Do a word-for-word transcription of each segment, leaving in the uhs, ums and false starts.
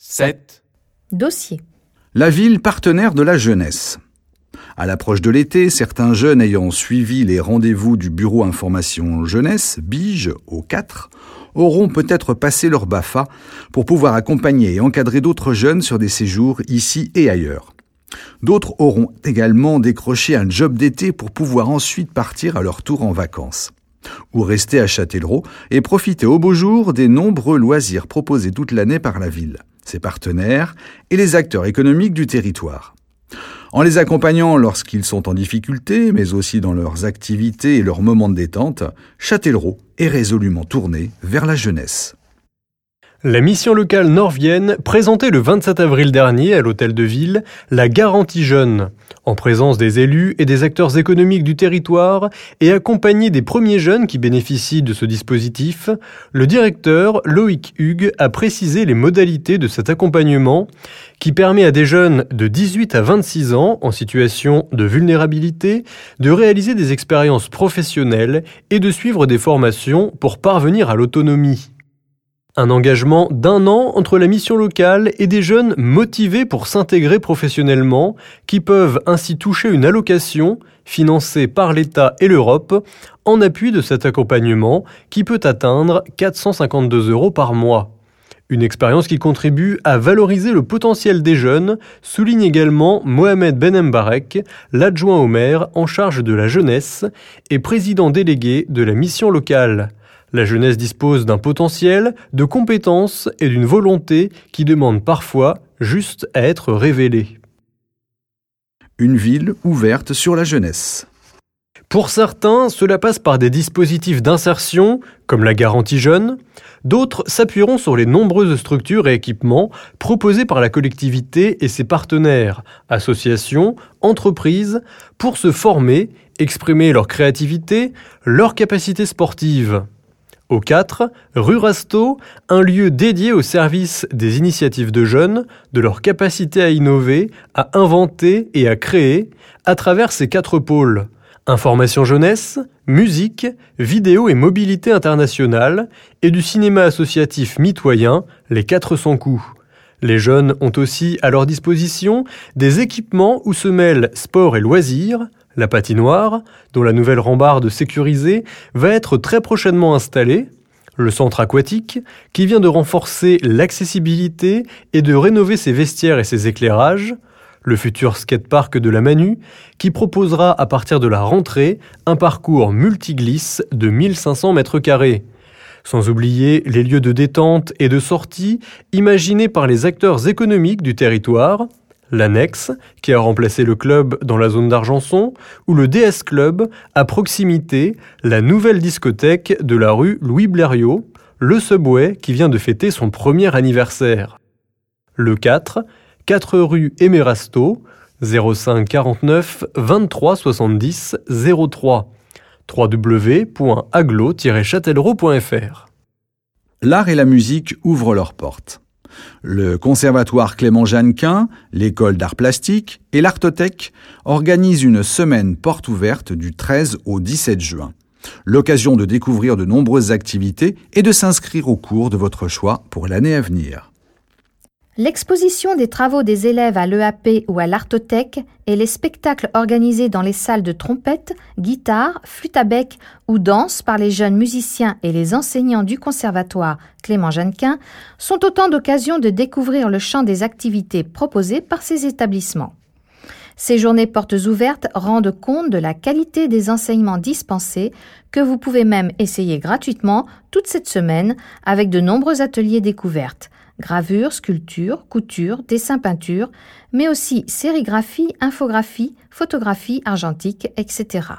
sept. Dossier. La ville partenaire de la jeunesse. À l'approche de l'été, certains jeunes ayant suivi les rendez-vous du Bureau Information Jeunesse, B I J, au quatre, auront peut-être passé leur B A F A pour pouvoir accompagner et encadrer d'autres jeunes sur des séjours ici et ailleurs. D'autres auront également décroché un job d'été pour pouvoir ensuite partir à leur tour en vacances. Ou rester à Châtellerault et profiter au beau jour des nombreux loisirs proposés toute l'année par la ville, ses partenaires et les acteurs économiques du territoire. En les accompagnant lorsqu'ils sont en difficulté, mais aussi dans leurs activités et leurs moments de détente, Châtellerault est résolument tourné vers la jeunesse. La mission locale Nord-Vienne présentait le vingt-sept avril dernier à l'Hôtel de Ville la Garantie Jeune, en présence des élus et des acteurs économiques du territoire et accompagné des premiers jeunes qui bénéficient de ce dispositif. Le directeur Loïc Hugues a précisé les modalités de cet accompagnement qui permet à des jeunes de dix-huit à vingt-six ans en situation de vulnérabilité de réaliser des expériences professionnelles et de suivre des formations pour parvenir à l'autonomie. Un engagement d'un an entre la mission locale et des jeunes motivés pour s'intégrer professionnellement, qui peuvent ainsi toucher une allocation financée par l'État et l'Europe en appui de cet accompagnement qui peut atteindre quatre cent cinquante-deux euros par mois. Une expérience qui contribue à valoriser le potentiel des jeunes, souligne également Mohamed Benembarek, l'adjoint au maire en charge de la jeunesse et président délégué de la mission locale. La jeunesse dispose d'un potentiel, de compétences et d'une volonté qui demandent parfois juste à être révélée. Une ville ouverte sur la jeunesse. Pour certains, cela passe par des dispositifs d'insertion, comme la Garantie Jeune. D'autres s'appuieront sur les nombreuses structures et équipements proposés par la collectivité et ses partenaires, associations, entreprises, pour se former, exprimer leur créativité, leurs capacités sportives. Au quatre, rue Rasteau, un lieu dédié au service des initiatives de jeunes, de leur capacité à innover, à inventer et à créer, à travers ces quatre pôles. Information jeunesse, musique, vidéo et mobilité internationale, et du cinéma associatif mitoyen, les quatre cents coups. Les jeunes ont aussi à leur disposition des équipements où se mêlent sport et loisirs. La patinoire, dont la nouvelle rambarde sécurisée va être très prochainement installée, le centre aquatique, qui vient de renforcer l'accessibilité et de rénover ses vestiaires et ses éclairages, le futur skatepark de la Manu, qui proposera à partir de la rentrée un parcours multiglisse de mille cinq cents mètres carrés. Sans oublier les lieux de détente et de sortie imaginés par les acteurs économiques du territoire, l'Annexe, qui a remplacé le club dans la zone d'Argenson, ou le D S Club, à proximité, la nouvelle discothèque de la rue Louis Blériot, le Subway, qui vient de fêter son premier anniversaire. Le quatre, quatre rue Aimé Rasteau, zéro cinq quarante-neuf vingt-trois soixante-dix zéro trois, w w w point aglo tiret châtellerault point f r. L'art et la musique ouvrent leurs portes. Le Conservatoire Clément Jeannequin, l'École d'art plastique et l'Artothèque organisent une semaine porte ouverte du treize au dix-sept juin. L'occasion de découvrir de nombreuses activités et de s'inscrire au cours de votre choix pour l'année à venir. L'exposition des travaux des élèves à l'E A P ou à l'Artothèque et les spectacles organisés dans les salles de trompette, guitare, flûte à bec ou danse par les jeunes musiciens et les enseignants du Conservatoire Clément Jeannequin sont autant d'occasions de découvrir le champ des activités proposées par ces établissements. Ces journées portes ouvertes rendent compte de la qualité des enseignements dispensés que vous pouvez même essayer gratuitement toute cette semaine avec de nombreux ateliers découvertes. Gravure, sculpture, couture, dessin, peinture, mais aussi sérigraphie, infographie, photographie argentique, et cetera.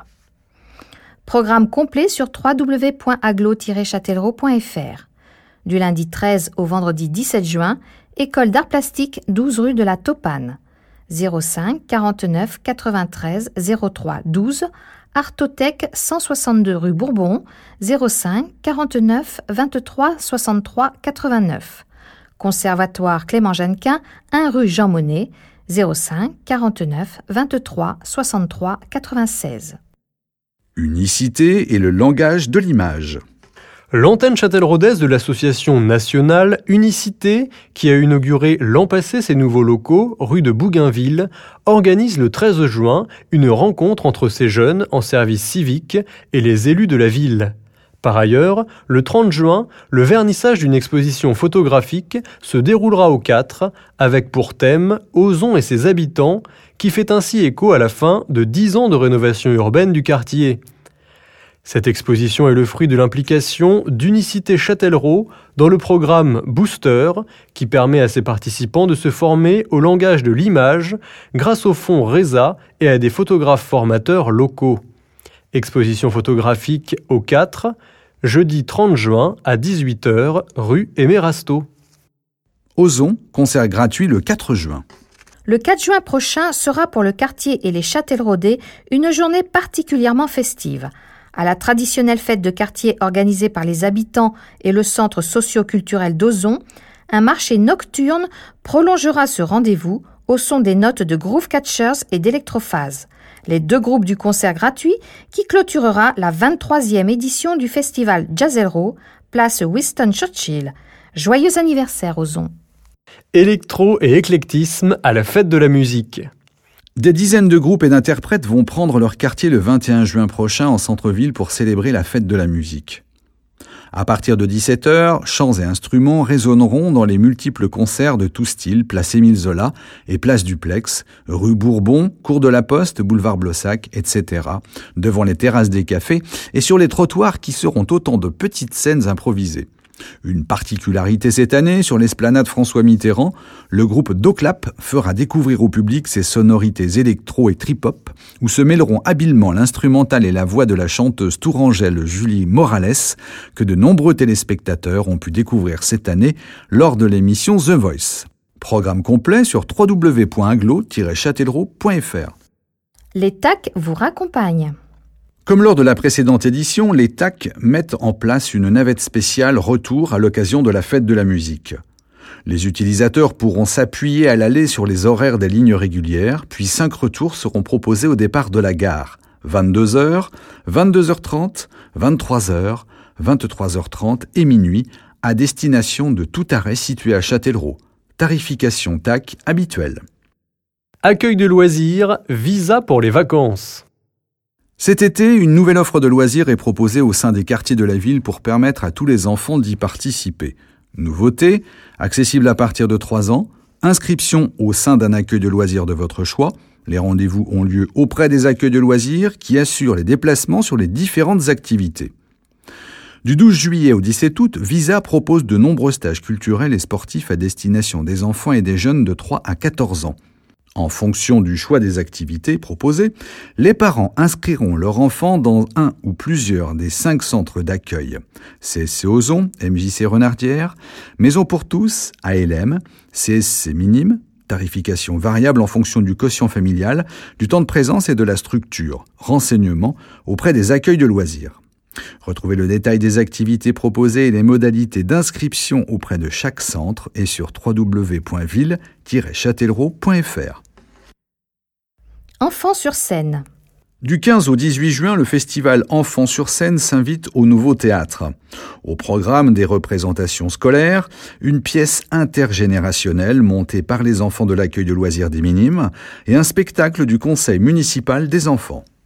Programme complet sur w w w point aglo tiret châtellerault point f r. Du lundi treize au vendredi dix-sept juin, École d'art plastique, douze rue de la Topane. zéro cinq quarante-neuf quatre-vingt-treize zéro trois douze, Artothèque cent soixante-deux rue Bourbon, zéro cinq quarante-neuf vingt-trois soixante-trois quatre-vingt-neuf. Conservatoire Clément Jeannequin, un rue Jean Monnet, zéro cinq quarante-neuf vingt-trois soixante-trois quatre-vingt-seize. Unicité et le langage de l'image. L'antenne châtelleraudaise de l'association nationale Unicité, qui a inauguré l'an passé ses nouveaux locaux, rue de Bougainville, organise le treize juin une rencontre entre ces jeunes en service civique et les élus de la ville. Par ailleurs, le trente juin, le vernissage d'une exposition photographique se déroulera au quatre, avec pour thème Ozon et ses habitants, qui fait ainsi écho à la fin de dix ans de rénovation urbaine du quartier. Cette exposition est le fruit de l'implication d'Unicité Châtellerault dans le programme Booster, qui permet à ses participants de se former au langage de l'image grâce au fonds RESA et à des photographes formateurs locaux. Exposition photographique au quatre, jeudi trente juin à dix-huit heures, rue Aimé Rasteau. Ozon, concert gratuit le quatre juin. Le quatre juin prochain sera pour le quartier et les Châtelleraudais une journée particulièrement festive. À la traditionnelle fête de quartier organisée par les habitants et le centre socio-culturel d'Ozon, un marché nocturne prolongera ce rendez-vous au son des notes de Groove Catchers et d'Electrophase, les deux groupes du concert gratuit qui clôturera la vingt-troisième édition du festival Jazzelro, place Winston Churchill. Joyeux anniversaire Ozon. Électro et éclectisme à la fête de la musique. Des dizaines de groupes et d'interprètes vont prendre leur quartier le vingt et un juin prochain en centre-ville pour célébrer la fête de la musique. À partir de dix-sept heures, chants et instruments résonneront dans les multiples concerts de tous styles, place Émile Zola et place Duplex, rue Bourbon, cours de la Poste, boulevard Blossac, et cetera, devant les terrasses des cafés et sur les trottoirs qui seront autant de petites scènes improvisées. Une particularité cette année, sur l'esplanade François Mitterrand, le groupe Doclap fera découvrir au public ses sonorités électro et trip-hop, où se mêleront habilement l'instrumental et la voix de la chanteuse tourangelle Julie Morales, que de nombreux téléspectateurs ont pu découvrir cette année lors de l'émission The Voice. Programme complet sur w w w point aglo tiret châtellerault point f r. Les T A C vous raccompagnent. Comme lors de la précédente édition, les T A C mettent en place une navette spéciale retour à l'occasion de la fête de la musique. Les utilisateurs pourront s'appuyer à l'aller sur les horaires des lignes régulières, puis cinq retours seront proposés au départ de la gare. vingt-deux heures, vingt-deux heures trente, vingt-trois heures, vingt-trois heures trente et minuit, à destination de tout arrêt situé à Châtellerault. Tarification T A C habituelle. Accueil de loisirs, visa pour les vacances. Cet été, une nouvelle offre de loisirs est proposée au sein des quartiers de la ville pour permettre à tous les enfants d'y participer. Nouveauté, accessible à partir de trois ans, inscription au sein d'un accueil de loisirs de votre choix. Les rendez-vous ont lieu auprès des accueils de loisirs qui assurent les déplacements sur les différentes activités. Du douze juillet au dix-sept août, Visa propose de nombreux stages culturels et sportifs à destination des enfants et des jeunes de trois à quatorze ans. En fonction du choix des activités proposées, les parents inscriront leur enfant dans un ou plusieurs des cinq centres d'accueil. C S C Ozon, M J C Renardière, Maison pour tous, A L M, C S C Minime, tarification variable en fonction du quotient familial, du temps de présence et de la structure, renseignements auprès des accueils de loisirs. Retrouvez le détail des activités proposées et les modalités d'inscription auprès de chaque centre et sur w w w point ville tiret châtellerault point f r. Enfants sur scène. Du quinze au dix-huit juin, le festival Enfants sur scène s'invite au Nouveau Théâtre. Au programme des représentations scolaires, une pièce intergénérationnelle montée par les enfants de l'accueil de loisirs des Minimes et un spectacle du conseil municipal des enfants.